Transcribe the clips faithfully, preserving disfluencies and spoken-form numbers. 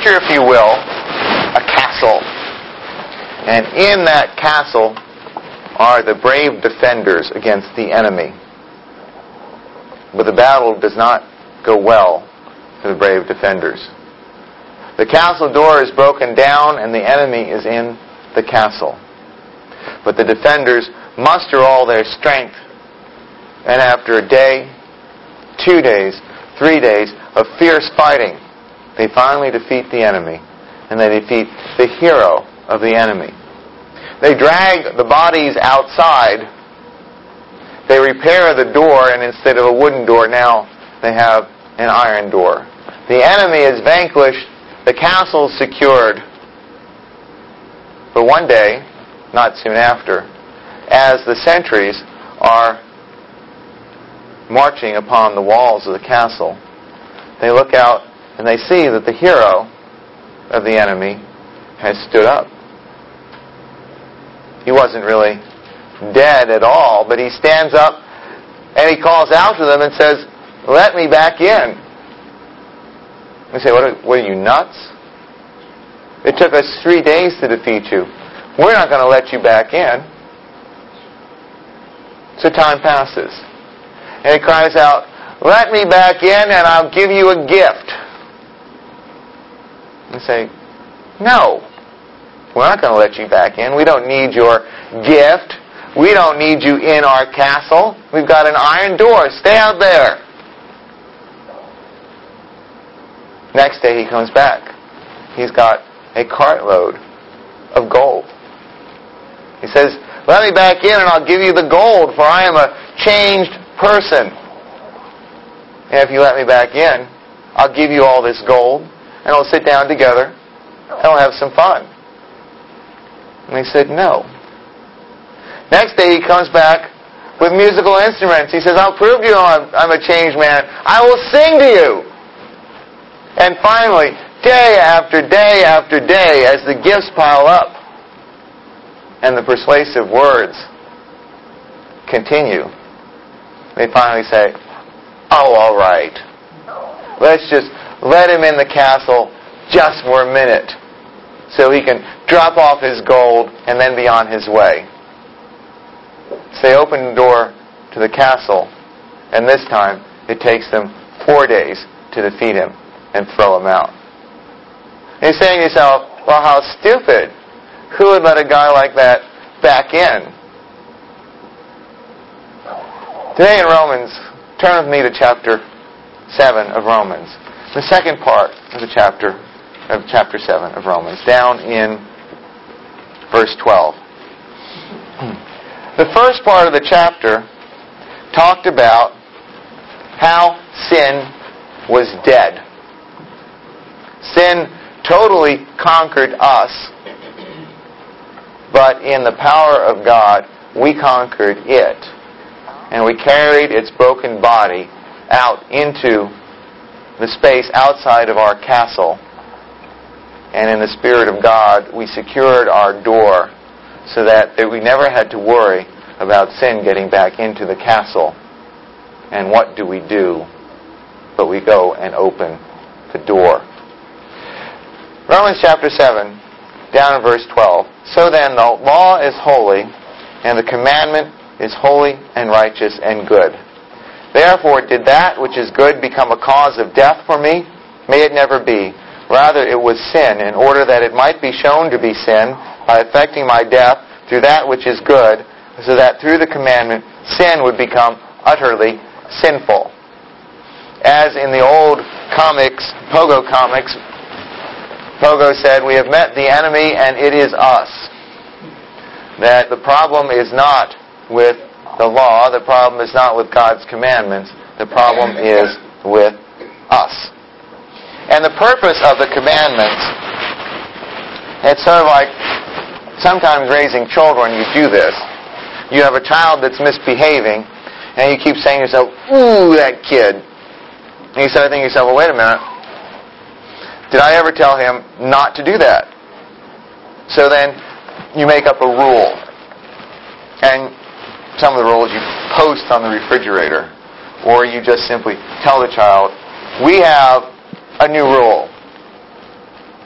Picture, if you will, a castle. And in that castle are the brave defenders against the enemy. But the battle does not go well for the brave defenders. The castle door is broken down and the enemy is in the castle. But the defenders muster all their strength, and after a day, two days, three days of fierce fighting, they finally defeat the enemy, and they defeat the hero of the enemy. They drag the bodies outside. They repair the door, and instead of a wooden door, now they have an iron door. The enemy is vanquished. The castle is secured. But one day, not soon after, as the sentries are marching upon the walls of the castle, they look out and they see that the hero of the enemy has stood up. He wasn't really dead at all, but he stands up and he calls out to them and says, "Let me back in." They say, what are, what are you, nuts? It took us three days to defeat you. We're not going to let you back in. So time passes. And he cries out, "Let me back in and I'll give you a gift." And say, "No, we're not going to let you back in. We don't need your gift. We don't need you in our castle. We've got an iron door. Stay out there." Next day he comes back. He's got a cartload of gold. He says, "Let me back in and I'll give you the gold, for I am a changed person. And if you let me back in, I'll give you all this gold, and we'll sit down together and we'll have some fun." And he said, "No." Next day he comes back with musical instruments. He says, "I'll prove to you I'm, I'm a changed man. I will sing to you." And finally, day after day after day, as the gifts pile up and the persuasive words continue, they finally say, "Oh, all right. Let's just let him in the castle just for a minute so he can drop off his gold and then be on his way." So they open the door to the castle, and this time it takes them four days to defeat him and throw him out. And you're saying to yourself, well, how stupid. Who would let a guy like that back in? Today in Romans, turn with me to chapter seven of Romans. The second part of the chapter, of chapter seven of Romans, down in verse twelve. The first part of the chapter talked about how sin was dead. Sin totally conquered us, but in the power of God, we conquered it. And we carried its broken body out into the space outside of our castle. And in the Spirit of God, we secured our door so that we never had to worry about sin getting back into the castle. And what do we do? But we go and open the door. Romans chapter seven, down in verse twelve. "So then the law is holy, and the commandment is holy and righteous and good. Therefore did that which is good become a cause of death for me? May it never be. Rather it was sin, in order that it might be shown to be sin, by effecting my death through that which is good, so that through the commandment sin would become utterly sinful." As in the old comics, Pogo comics, Pogo said, "We have met the enemy and it is us." That the problem is not with the law, the problem is not with God's commandments, the problem is with us. And the purpose of the commandments, it's sort of like sometimes raising children, you do this. You have a child that's misbehaving, and you keep saying to yourself, "Ooh, that kid." And you start thinking to yourself, well, wait a minute. Did I ever tell him not to do that? So then you make up a rule. And some of the rules you post on the refrigerator. Or you just simply tell the child, we have a new rule.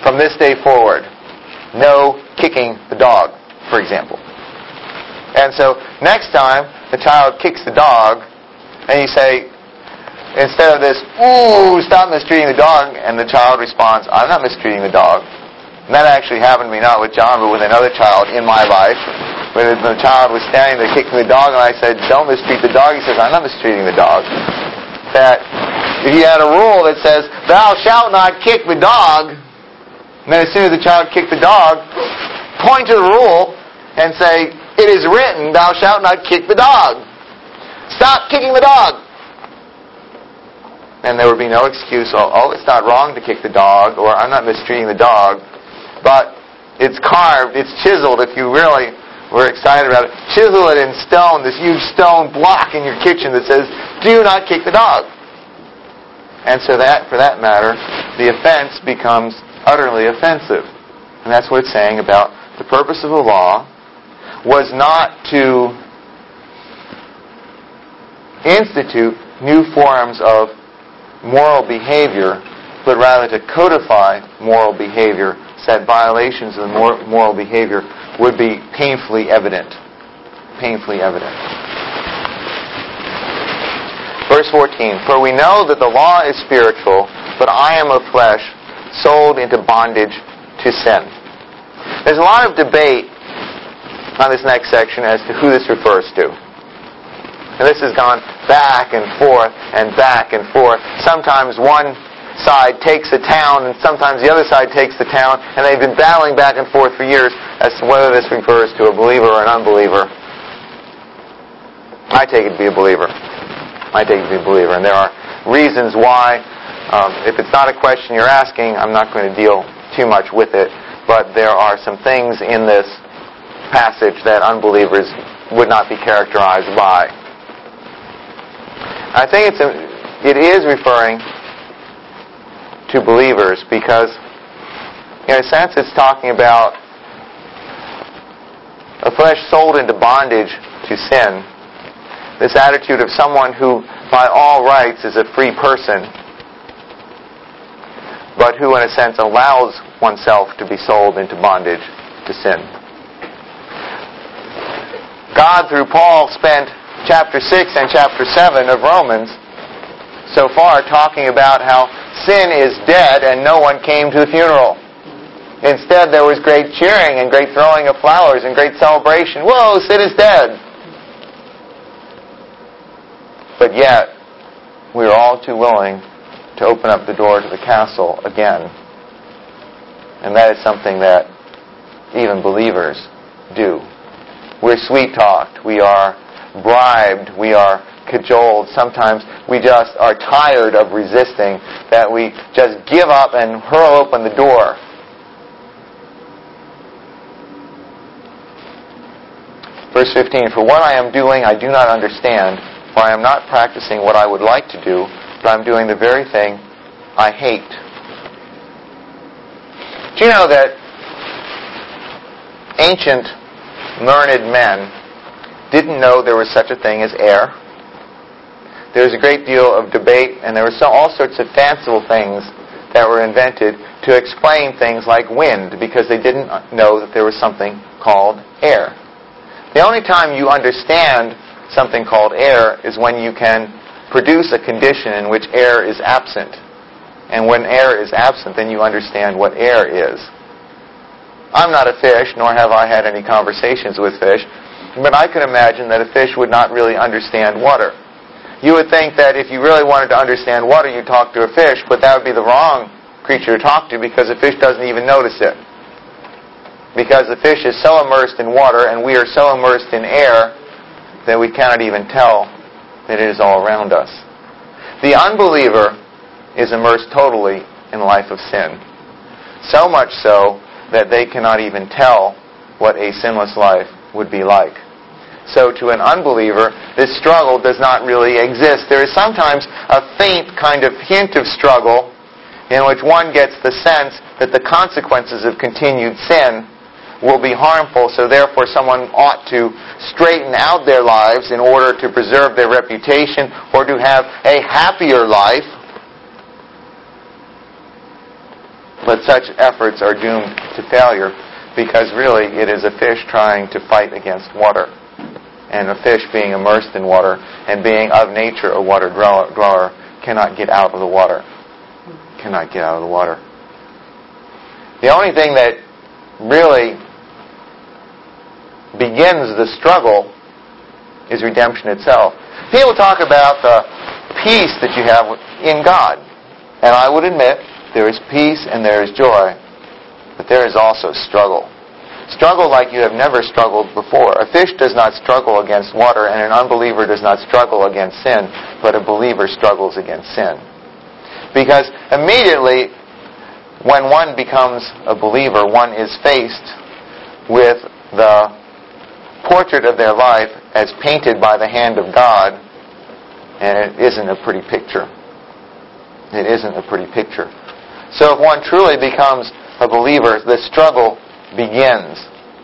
from this day forward, no kicking the dog, for example. And so next time the child kicks the dog, and you say, instead of this, ooh, stop mistreating the dog, and the child responds, I'm not mistreating the dog. And that actually happened to me, not with John, but with another child in my life. When the child was standing there kicking the dog, and I said, don't mistreat the dog. He says, I'm not mistreating the dog. That if you had a rule that says, thou shalt not kick the dog, and then as soon as the child kicked the dog, point to the rule and say, it is written, thou shalt not kick the dog. Stop kicking the dog. And there would be no excuse, oh, oh, it's not wrong to kick the dog, or I'm not mistreating the dog. But it's carved, it's chiseled, if you really were excited about it. Chisel it in stone, this huge stone block in your kitchen that says, do not kick the dog. And so that, for that matter, the offense becomes utterly offensive. And that's what it's saying about the purpose of the law was not to institute new forms of moral behavior, but rather to codify moral behavior, so that violations of moral behavior would be painfully evident. Painfully evident. Verse fourteen, for we know that the law is spiritual, but I am of flesh, sold into bondage to sin. There's a lot of debate on this next section as to who this refers to. And this has gone back and forth and back and forth. Sometimes one side takes a town, and sometimes the other side takes the town, and they've been battling back and forth for years as to whether this refers to a believer or an unbeliever. I take it to be a believer. I take it to be a believer. And there are reasons why. Um, if it's not a question you're asking, I'm not going to deal too much with it. But there are some things in this passage that unbelievers would not be characterized by. I think it's a, it is referring to believers because, in a sense, it's talking about a flesh sold into bondage to sin. This attitude of someone who, by all rights, is a free person, but who, in a sense, allows oneself to be sold into bondage to sin. God, through Paul, spent chapter six and chapter seven of Romans so far talking about how sin is dead and no one came to the funeral. Instead, there was great cheering and great throwing of flowers and great celebration. Whoa, sin is dead! But yet, we are all too willing to open up the door to the castle again. And that is something that even believers do. We're sweet-talked. We are bribed. We are cajoled. Sometimes we just are tired of resisting, that we just give up and hurl open the door. Verse fifteen, for what I am doing I do not understand, for I am not practicing what I would like to do, but I am doing the very thing I hate. Do you know that ancient learned men didn't know there was such a thing as air? There was a great deal of debate, and there were so, all sorts of fanciful things that were invented to explain things like wind, because they didn't know that there was something called air. The only time you understand something called air is when you can produce a condition in which air is absent. And when air is absent, then you understand what air is. I'm not a fish, nor have I had any conversations with fish, but I can imagine that a fish would not really understand water. You would think that if you really wanted to understand water, you'd talk to a fish, but that would be the wrong creature to talk to, because the fish doesn't even notice it. Because the fish is so immersed in water, and we are so immersed in air, that we cannot even tell that it is all around us. The unbeliever is immersed totally in the life of sin. So much so that they cannot even tell what a sinless life would be like. So to an unbeliever, this struggle does not really exist. There is sometimes a faint kind of hint of struggle in which one gets the sense that the consequences of continued sin will be harmful, so therefore someone ought to straighten out their lives in order to preserve their reputation or to have a happier life. But such efforts are doomed to failure because really it is a fish trying to fight against water. And a fish being immersed in water and being of nature a water dweller cannot get out of the water. Cannot get out of the water. The only thing that really begins the struggle is redemption itself. People talk about the peace that you have in God. And I would admit, there is peace and there is joy. But there is also struggle. Struggle like you have never struggled before. A fish does not struggle against water, and an unbeliever does not struggle against sin, but a believer struggles against sin. Because immediately, when one becomes a believer, one is faced with the portrait of their life as painted by the hand of God, and it isn't a pretty picture. It isn't a pretty picture. So if one truly becomes a believer, the struggle begins.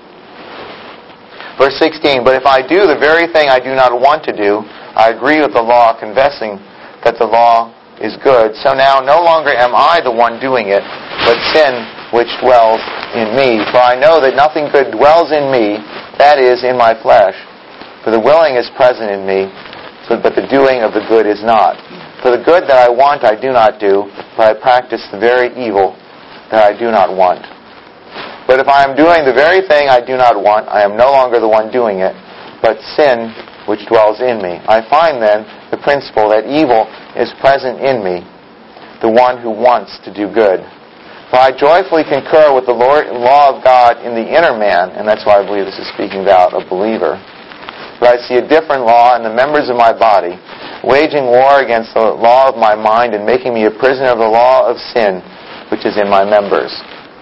Verse sixteen, but if I do the very thing I do not want to do, I agree with the law, confessing that the law is good. So now no longer am I the one doing it, but sin which dwells in me. For I know that nothing good dwells in me, that is, in my flesh. For the willing is present in me, but the doing of the good is not. For the good that I want I do not do, but I practice the very evil that I do not want. But if I am doing the very thing I do not want, I am no longer the one doing it, but sin which dwells in me. I find then the principle that evil is present in me, the one who wants to do good. For I joyfully concur with the Lord, law of God in the inner man, and that's why I believe this is speaking about a believer. But I see a different law in the members of my body, waging war against the law of my mind and making me a prisoner of the law of sin, which is in my members.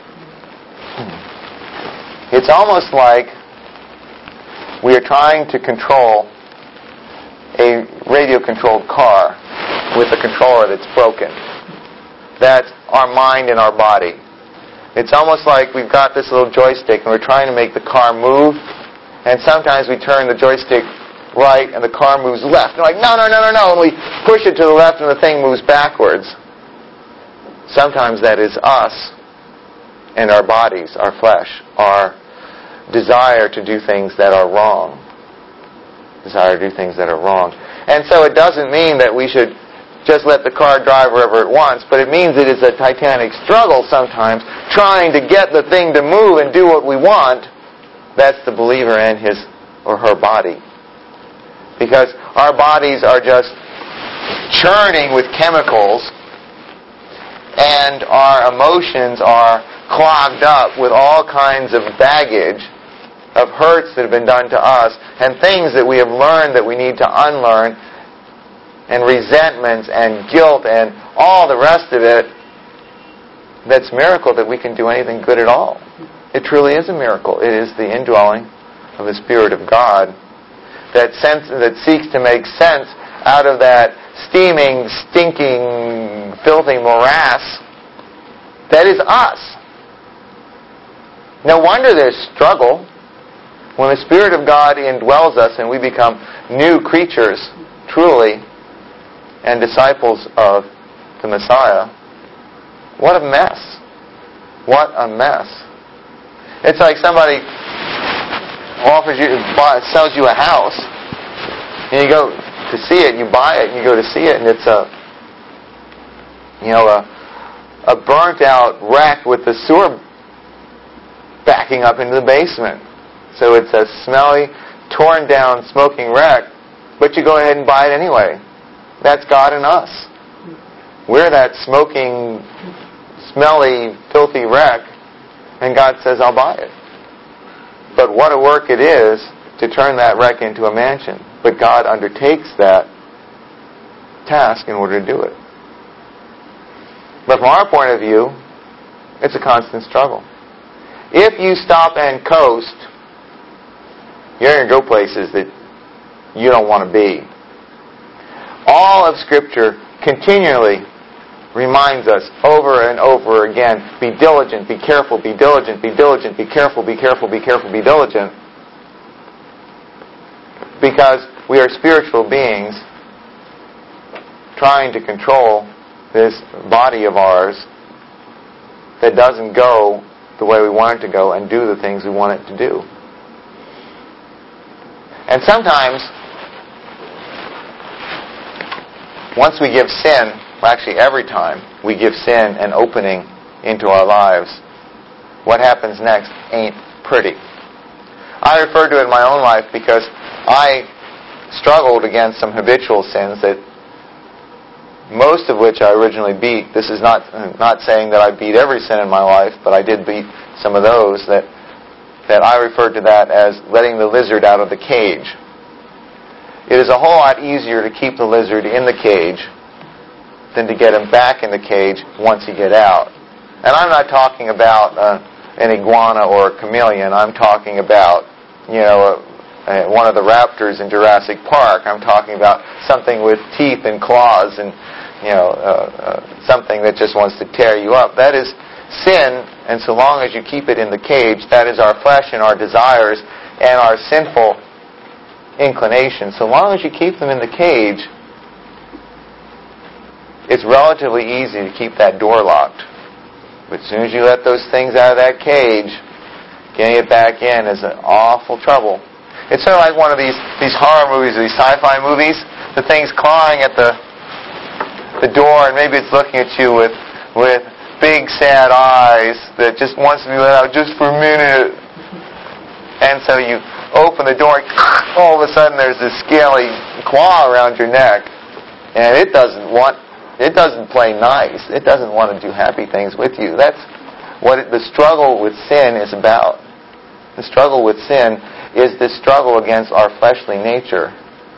It's almost like we are trying to control a radio-controlled car with a controller that's broken. That's our mind and our body. It's almost like we've got this little joystick and we're trying to make the car move, and sometimes we turn the joystick right and the car moves left. And we're like, no, no, no, no, no, and we push it to the left and the thing moves backwards. Sometimes that is us and our bodies, our flesh, our desire to do things that are wrong. Desire to do things that are wrong. And so it doesn't mean that we should just let the car drive wherever it wants, but it means it is a titanic struggle sometimes, trying to get the thing to move and do what we want. That's the believer and his or her body. Because our bodies are just churning with chemicals, and our emotions are clogged up with all kinds of baggage of hurts that have been done to us and things that we have learned that we need to unlearn, and resentments and guilt and all the rest of it. That's a miracle that we can do anything good at all. It truly is a miracle. It is the indwelling of the Spirit of God that sense, that seeks to make sense out of that steaming, stinking, filthy morass that is us. No wonder there's struggle. When the Spirit of God indwells us and we become new creatures, truly, and disciples of the Messiah, what a mess. What a mess. It's like somebody offers you, sells you a house, and you go to see it, you buy it, and you go to see it, and it's a, you know, a, a burnt out wreck with the sewer backing up into the basement. So it's a smelly, torn down, smoking wreck, but you go ahead and buy it anyway. That's God in us. We're that smoking, smelly, filthy wreck, and God says, I'll buy it. But what a work it is to turn that wreck into a mansion. But God undertakes that task in order to do it. But from our point of view, it's a constant struggle. If you stop and coast, you're going to go places that you don't want to be. All of Scripture continually reminds us over and over again, be diligent, be careful, be diligent, be diligent, be careful, be careful, be careful, be diligent. Because we are spiritual beings trying to control this body of ours that doesn't go the way we want it to go and do the things we want it to do. And sometimes, once we give sin, well, actually every time we give sin an opening into our lives, what happens next ain't pretty. I refer to it in my own life because I struggled against some habitual sins that most of which I originally beat. This is not not saying that I beat every sin in my life, but I did beat some of those that that I referred to that as letting the lizard out of the cage. It is a whole lot easier to keep the lizard in the cage than to get him back in the cage once he get out. And I'm not talking about uh, an iguana or a chameleon. I'm talking about, you know, a, a, one of the raptors in Jurassic Park. I'm talking about something with teeth and claws and, you know, uh, uh, something that just wants to tear you up. That is sin, and so long as you keep it in the cage, that is our flesh and our desires and our sinful inclinations. So long as you keep them in the cage, it's relatively easy to keep that door locked. But as soon as you let those things out of that cage, getting it back in is an awful trouble. It's sort of like one of these, these horror movies, these sci-fi movies. The thing's clawing at the the door, and maybe it's looking at you with with big sad eyes that just wants to be let out just for a minute. And so you open the door, all of a sudden there's this scaly claw around your neck, and it doesn't want, it doesn't play nice. It doesn't want to do happy things with you. That's what it, the struggle with sin is about. The struggle with sin is this struggle against our fleshly nature.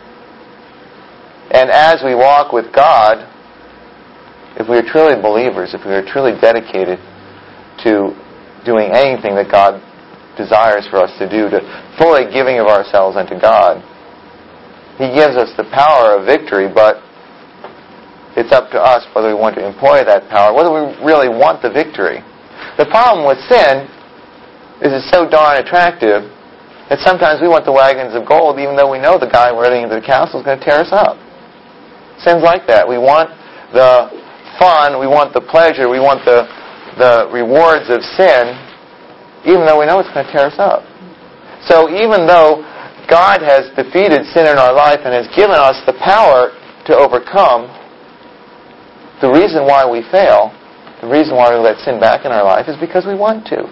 And as we walk with God, if we are truly believers, if we are truly dedicated to doing anything that God desires for us to do, to fully giving of ourselves unto God, He gives us the power of victory, but it's up to us whether we want to employ that power, whether we really want the victory. The problem with sin is it's so darn attractive that sometimes we want the wagons of gold even though we know the guy running into the castle is going to tear us up. Sin's like that. We want the fun, we want the pleasure, we want the the rewards of sin, even though we know it's going to tear us up. So even though God has defeated sin in our life and has given us the power to overcome, the reason why we fail, the reason why we let sin back in our life is because we want to.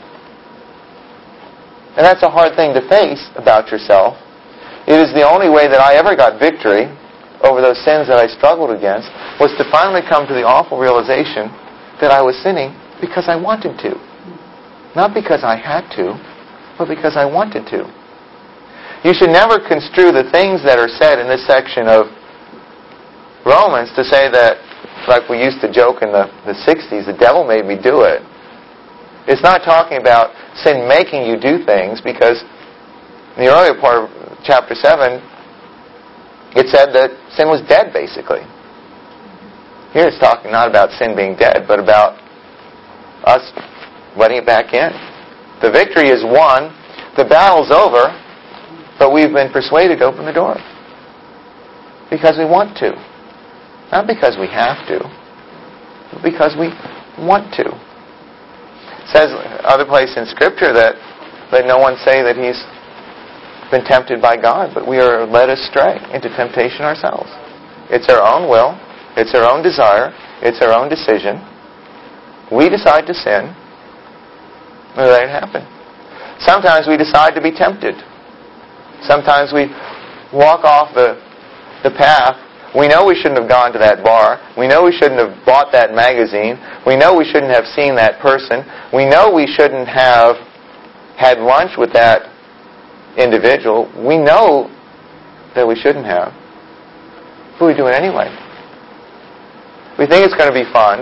And that's a hard thing to face about yourself. It is the only way that I ever got victory over those sins that I struggled against, was to finally come to the awful realization that I was sinning because I wanted to. Not because I had to, but because I wanted to. You should never construe the things that are said in this section of Romans to say that, like we used to joke in the, the sixties, the devil made me do it. It's not talking about sin making you do things, because in the earlier part of chapter seven, it said that sin was dead, basically. Here it's talking not about sin being dead, but about us letting it back in. The victory is won. The battle's over, but we've been persuaded to open the door. Because we want to. Not because we have to, but because we want to. It says other place in Scripture that let no one say that he's been tempted by God, but we are led astray into temptation ourselves. It's our own will. It's our own desire. It's our own decision. We decide to sin. We let it happen. Sometimes we decide to be tempted. Sometimes we walk off the, the path. We know we shouldn't have gone to that bar. We know we shouldn't have bought that magazine. We know we shouldn't have seen that person. We know we shouldn't have had lunch with that individual. We know that we shouldn't have, but we do it anyway. We think it's going to be fun.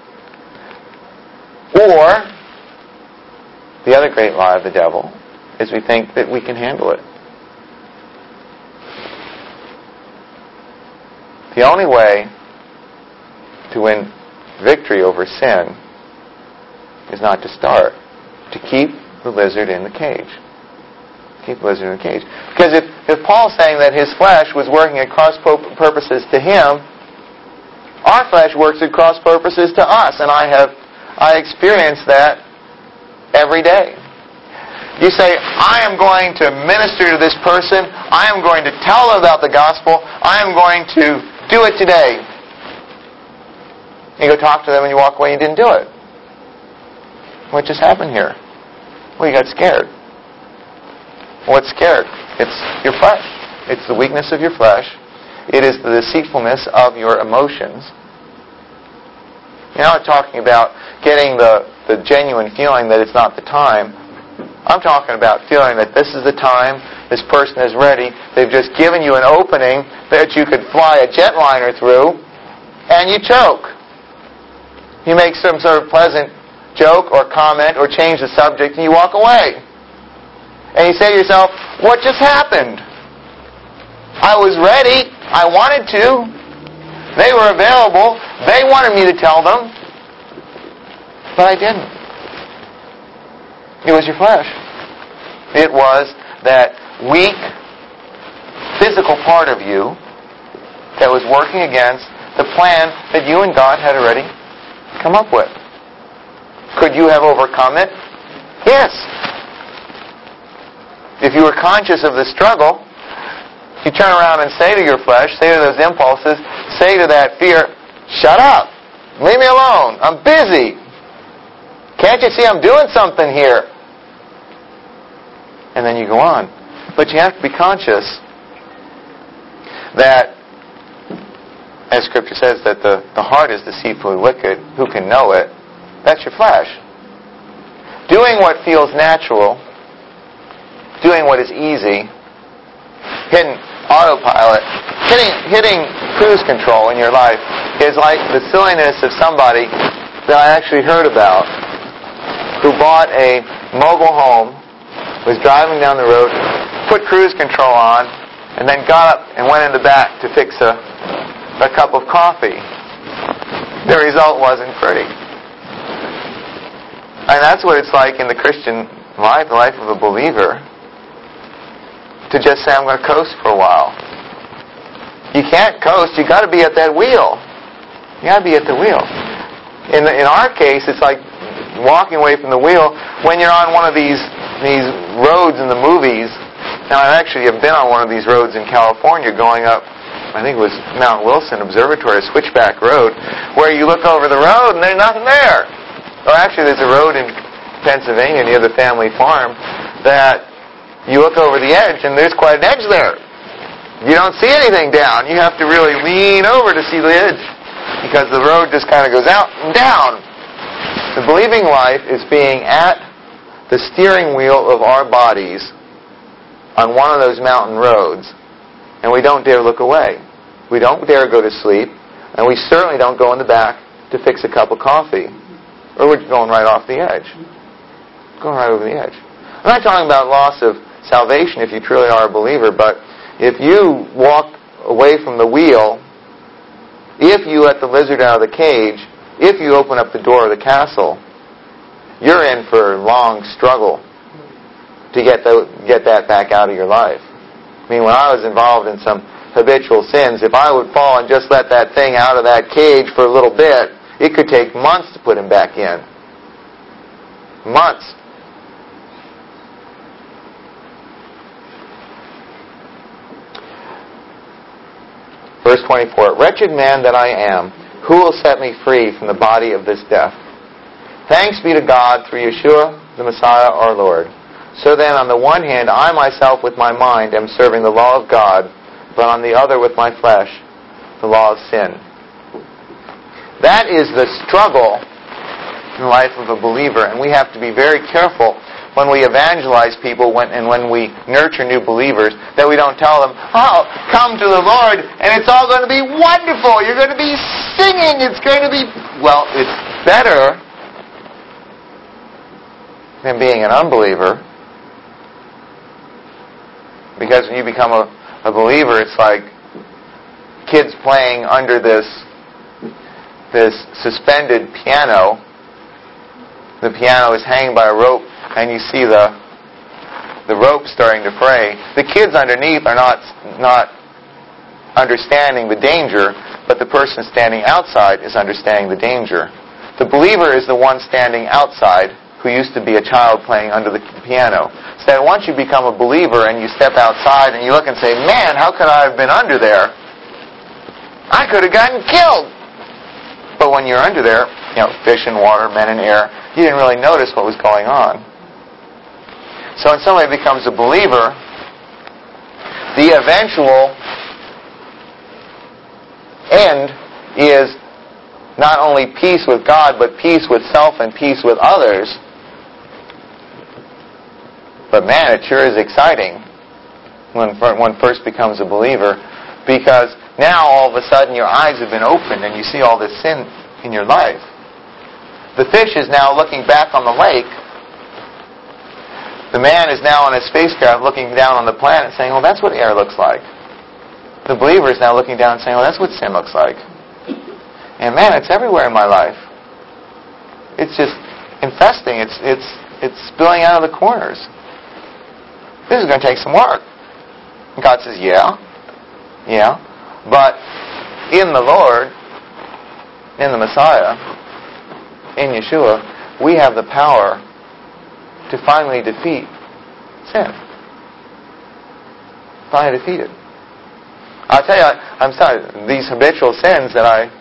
Or, the other great lie of the devil is we think that we can handle it. The only way to win victory over sin is not to start, to keep the lizard in the cage. Keep the lizard in the cage. Because if, if Paul's saying that his flesh was working at cross purposes to him, our flesh works at cross purposes to us. And I have I experience that every day. You say, I am going to minister to this person. I am going to tell them about the gospel. I am going to do it today. You go talk to them and you walk away and you didn't do it. What just happened here? Well, you got scared. What's scared? It's your flesh. It's the weakness of your flesh. It is the deceitfulness of your emotions. You're not talking about getting the, the genuine feeling that it's not the time. I'm talking about feeling that this is the time, this person is ready, they've just given you an opening that you could fly a jetliner through, and you choke. You make some sort of pleasant joke or comment or change the subject and you walk away. And you say to yourself, what just happened? I was ready. I wanted to. They were available. They wanted me to tell them. But I didn't. It was your flesh. It was that weak physical part of you that was working against the plan that you and God had already come up with. Could you have overcome it? Yes. If you were conscious of the struggle, you turn around and say to your flesh, say to those impulses, say to that fear, shut up. Leave me alone. I'm busy. Can't you see I'm doing something here? And then you go on. But you have to be conscious that, as Scripture says, that the, the heart is deceitfully wicked. Who can know it? That's your flesh. Doing what feels natural, doing what is easy, hitting autopilot, hitting, hitting cruise control in your life is like the silliness of somebody that I actually heard about who bought a mobile home, was driving down the road, put cruise control on, and then got up and went in the back to fix a, a cup of coffee. The result wasn't pretty. And that's what it's like in the Christian life, the life of a believer, to just say, I'm going to coast for a while. You can't coast. You got to be at that wheel. You got to be at the wheel. In the, in our case, it's like walking away from the wheel when you're on one of these these roads in the movies. Now, I actually have been on one of these roads in California going up, I think it was Mount Wilson Observatory, a switchback road, where you look over the road and there's nothing there. Or actually, there's a road in Pennsylvania near the family farm that you look over the edge and there's quite an edge there. You don't see anything down. You have to really lean over to see the edge because the road just kind of goes out and down. The believing life is being at the steering wheel of our bodies on one of those mountain roads, and we don't dare look away. We don't dare go to sleep, and we certainly don't go in the back to fix a cup of coffee, or we're going right off the edge. Going right over the edge. I'm not talking about loss of salvation if you truly are a believer, but if you walk away from the wheel, if you let the lizard out of the cage, if you open up the door of the castle, you're in for a long struggle to get the, get that back out of your life. I mean, when I was involved in some habitual sins, if I would fall and just let that thing out of that cage for a little bit, it could take months to put him back in. Months. Verse twenty-four, wretched man that I am, who will set me free from the body of this death? Thanks be to God through Yeshua, the Messiah, our Lord. So then, on the one hand, I myself with my mind am serving the law of God, but on the other with my flesh, the law of sin. That is the struggle in the life of a believer, and we have to be very careful when we evangelize people when, and when we nurture new believers, that we don't tell them, oh, come to the Lord, and it's all going to be wonderful. You're going to be singing. It's going to be... Well, it's better than being an unbeliever, because when you become a, a believer, it's like kids playing under this this suspended piano. The piano is hanging by a rope, and you see the the rope starting to fray. The kids underneath are not not understanding the danger, but the person standing outside is understanding the danger. The believer is the one standing outside who used to be a child playing under the piano. So that once you become a believer and you step outside and you look and say, man, how could I have been under there? I could have gotten killed. But when you're under there, you know, fish and water, men and air, you didn't really notice what was going on. So when somebody becomes a believer, the eventual end is not only peace with God, but peace with self and peace with others. But man, it sure is exciting when one first becomes a believer, because now all of a sudden your eyes have been opened and you see all this sin in your life. The fish is now looking back on the lake. The man is now on a spacecraft looking down on the planet saying, well, that's what air looks like. The believer is now looking down and saying, well, that's what sin looks like. And man, it's everywhere in my life. It's just infesting. It's it's it's spilling out of the corners. This is going to take some work. And God says, yeah, yeah. But in the Lord, in the Messiah, in Yeshua, we have the power to finally defeat sin. Finally defeat it. I'll tell you, I'm sorry, these habitual sins that I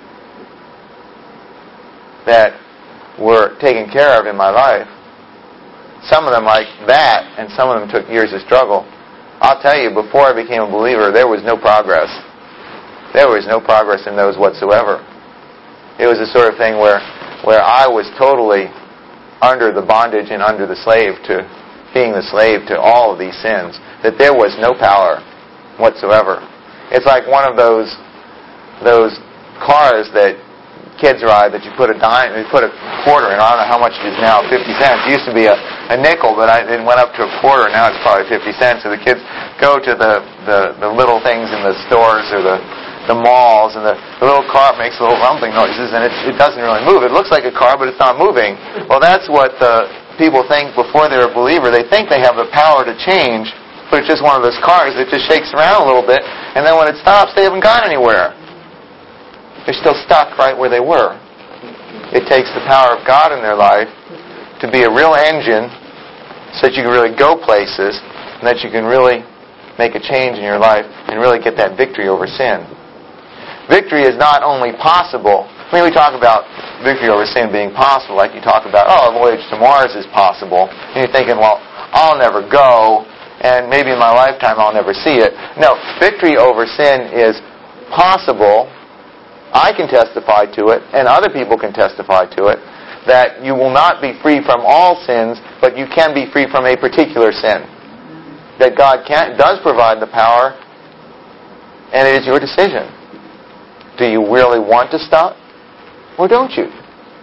that were taken care of in my life, some of them like that, and some of them took years of struggle. I'll tell you, before I became a believer, there was no progress. There was no progress in those whatsoever. It was the sort of thing where, where I was totally under the bondage and under the slave to being the slave to all of these sins, that there was no power whatsoever. It's like one of those those cars that kids ride that you put a dime, you put a quarter in. I don't know how much it is now, fifty cents. It used to be a, a nickel, but I, it went up to a quarter. Now it's probably fifty cents. So the kids go to the, the, the little things in the stores or the, the malls, and the, the little car makes little rumbling noises, and it, it doesn't really move. It looks like a car, but it's not moving. Well, that's what the people think before they're a believer. They think they have the power to change, but it's just one of those cars that just shakes around a little bit, and then when it stops, they haven't gone anywhere. They're still stuck right where they were. It takes the power of God in their life to be a real engine so that you can really go places and that you can really make a change in your life and really get that victory over sin. Victory is not only possible. I mean, we talk about victory over sin being possible, like you talk about, oh, a voyage to Mars is possible. And you're thinking, well, I'll never go, and maybe in my lifetime I'll never see it. No, victory over sin is possible. I can testify to it, and other people can testify to it, that you will not be free from all sins, but you can be free from a particular sin. That God can, does provide the power, and it is your decision. Do you really want to stop, or don't you?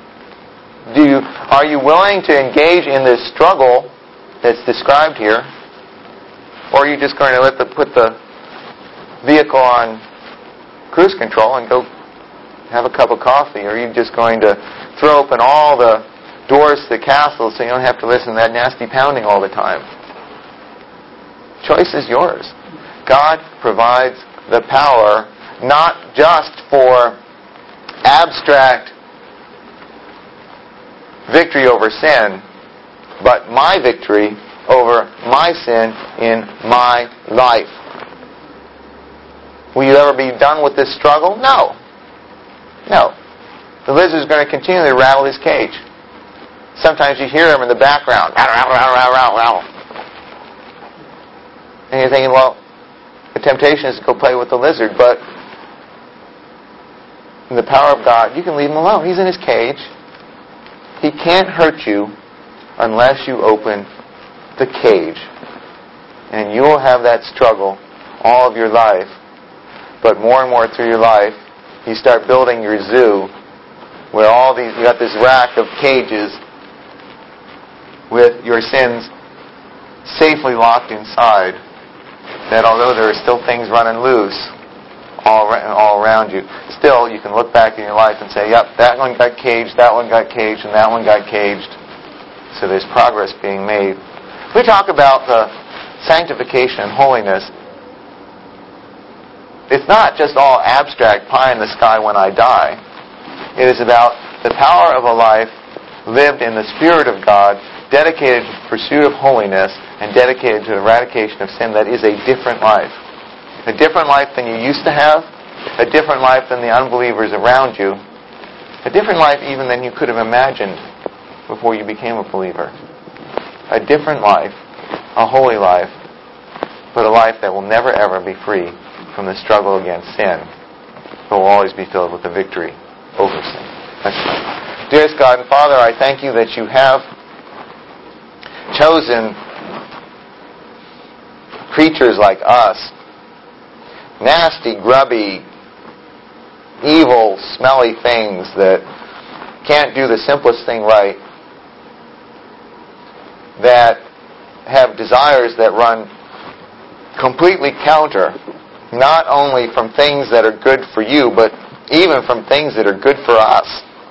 Do you are you willing to engage in this struggle that's described here, or are you just going to let the put the vehicle on cruise control and go have a cup of coffee, or are you just going to throw open all the doors to the castle so you don't have to listen to that nasty pounding all the time? Choice is yours. God provides the power not just for abstract victory over sin, but my victory over my sin in my life. Will you ever be done with this struggle? No. No. The lizard is going to continually rattle his cage. Sometimes you hear him in the background. And you're thinking, well, the temptation is to go play with the lizard, but in the power of God, you can leave him alone. He's in his cage. He can't hurt you unless you open the cage. And you'll have that struggle all of your life. But more and more through your life, you start building your zoo where all these, you got this rack of cages with your sins safely locked inside, that although there are still things running loose all, all around you, still you can look back in your life and say, yep, that one got caged, that one got caged, and that one got caged. So there's progress being made. We talk about the sanctification and holiness. It's not just all abstract pie in the sky when I die. It is about the power of a life lived in the Spirit of God, dedicated to the pursuit of holiness, and dedicated to the eradication of sin, that is a different life. A different life than you used to have, a different life than the unbelievers around you, a different life even than you could have imagined before you became a believer. A different life, a holy life, but a life that will never ever be free from the struggle against sin, but will always be filled with the victory over sin. Let's pray. Dearest God and Father, I thank you that you have chosen creatures like us, nasty, grubby, evil, smelly things that can't do the simplest thing right, that have desires that run completely counter, not only from things that are good for you, but even from things that are good for us.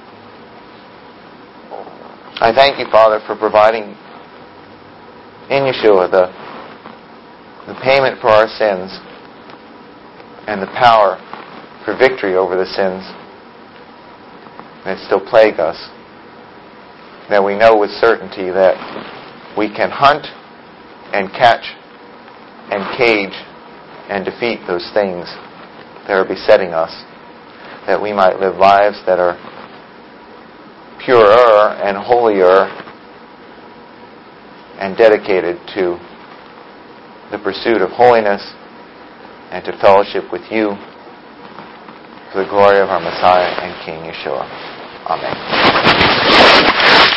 I thank you, Father, for providing in Yeshua the, the payment for our sins and the power for victory over the sins that still plague us, that we know with certainty that we can hunt and catch and cage and defeat those things that are besetting us, that we might live lives that are purer and holier and dedicated to the pursuit of holiness and to fellowship with you for the glory of our Messiah and King Yeshua. Amen.